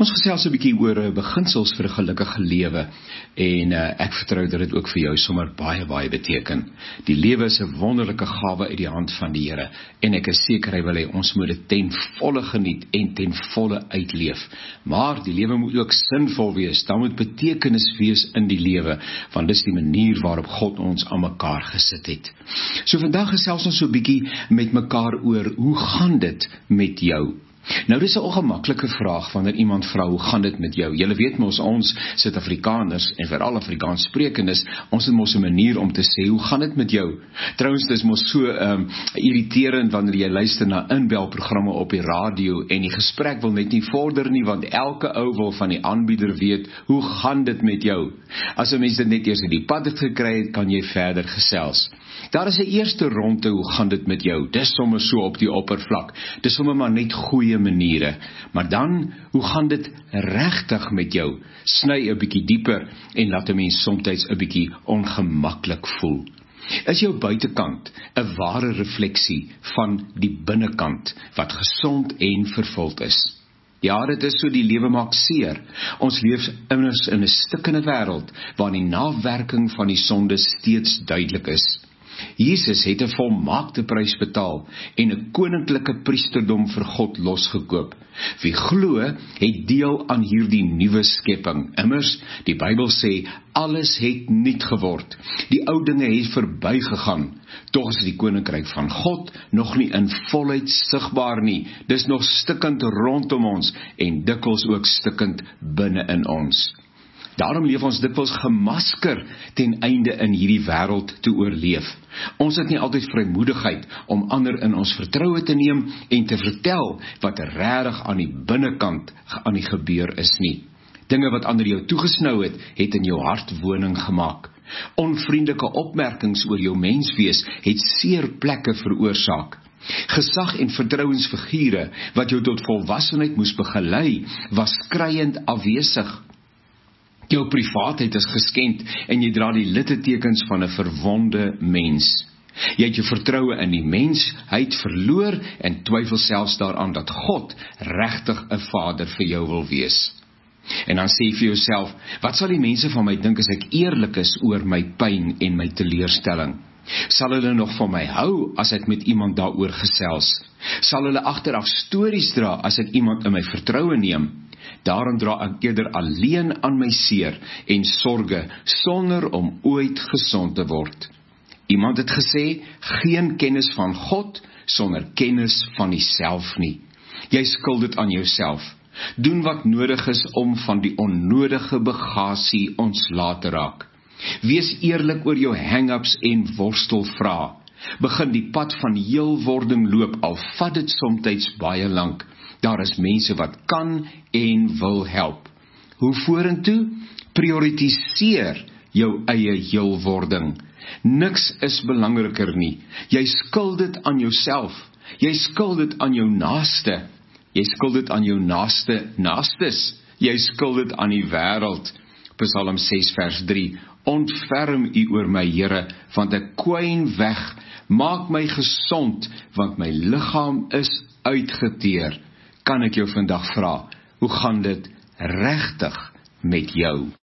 Ons gesels 'n bietjie oor beginsels vir 'n gelukkige lewe en ek vertrou dat dit ook vir jou sommer baie beteken. Die lewe is 'n wonderlike gawe uit die hand van die Here en ek is seker hy wil hê ons moet dit ten volle geniet en ten volle uitleef. Maar die lewe moet ook sinvol wees, daar moet betekenis wees in die lewe, want dis die manier waarop God ons aan mekaar gesit het. So vandag gesels ons so 'n bietjie met mekaar oor hoe gaan dit met jou? Nou, dis 'n ongemaklike vraag wanneer iemand vra, hoe gaan dit met jou? Julle weet mos, ons Suid-Afrikaners en veral Afrikaans sprekendes, ons het mos 'n manier om te sê, hoe gaan dit met jou? Trouwens, dis mos so irriterend wanneer jy luister na inbelprogramme op die radio en die gesprek wil net nie vorder nie, want elke ou wil van die aanbieder weet, hoe gaan dit met jou? As 'n mens dit net eers in die pad het gekry het, kan jy verder gesels. Daar is 'n eerste ronde, hoe gaan dit met jou? Dis sommer so op die oppervlak. Dis sommer maar net goeie maniere. Maar dan, hoe gaan dit regtig met jou? Sny 'n bietjie dieper en laat 'n mens soms 'n bietjie ongemaklik voel. Is jou buitekant 'n ware refleksie van die binnekant wat gesond en vervuld is? Ja, dit is so, die lewe maak seer. Ons leef immers in 'n stikkende wêreld waar die nawerking van die sonde steeds duidelik is. Jesus het 'n volmaakte prys betaal en 'n koninklike priesterdom vir God losgekoop. Wie glo, het deel aan hierdie nuwe skepping. Immers, die Bybel sê, alles het nuut geword. Die ou dinge het verbygegaan. Tog is die koninkryk van God nog nie in volheid sigbaar nie. Dis nog stikkend rondom ons en dikwels ook stikkend binne in ons. Daarom leef ons dikwels gemasker ten einde in hierdie wêreld te oorleef. Ons het nie altyd vrymoedigheid om ander in ons vertroue te neem en te vertel wat regtig aan die binnekant aan die gebeur is nie. Dinge wat ander jou toegesnou het in jou hart woning gemaak. Onvriendelike opmerkings oor jou menswees het seer plekke veroorsaak. Gesag en vertrouensfigure wat jou tot volwassenheid moes begelei, was skreiend afwesig. Jou privaatheid is geskend en jy dra die littekens van 'n verwonde mens. Jy het jou vertroue in die mensheid verloor en twyfel selfs daaraan dat God regtig 'n vader vir jou wil wees. En dan sê jy vir jouself, wat sal die mense van my dink as ek eerlik is oor my pyn en my teleurstelling? Sal hulle nog van my hou as ek met iemand daaroor gesels? Sal hulle agteraf stories dra as ek iemand in my vertroue neem? Daarom dra ek eerder alleen aan my seer en sorge, sonder om ooit gesond te word. Iemand het gesê, geen kennis van God, sonder kennis van jouself nie. Jy skuld dit aan jouself. Doen wat nodig is om van die onnodige bagasie ontslae te raak. Wees eerlik oor jou hang-ups en worstelvrae. Begin die pad van heelwording loop, al vat dit soms baie lank. Daar is mense wat kan en wil help. Hoe vorentoe? Prioritiseer jou eie heelwording. Niks is belangriker nie. Jy skuld dit aan jouself. Jy skuld dit aan jou naaste. Jy skuld dit aan jou naastes. Jy skuld dit aan die wêreld. Psalm 6 vers 3. Ontferm U oor my, Here, want ek kwyn weg. Maak my gesond, want my liggaam is uitgeteer. Kan ek jou vandag vra, hoe gaan dit regtig met jou?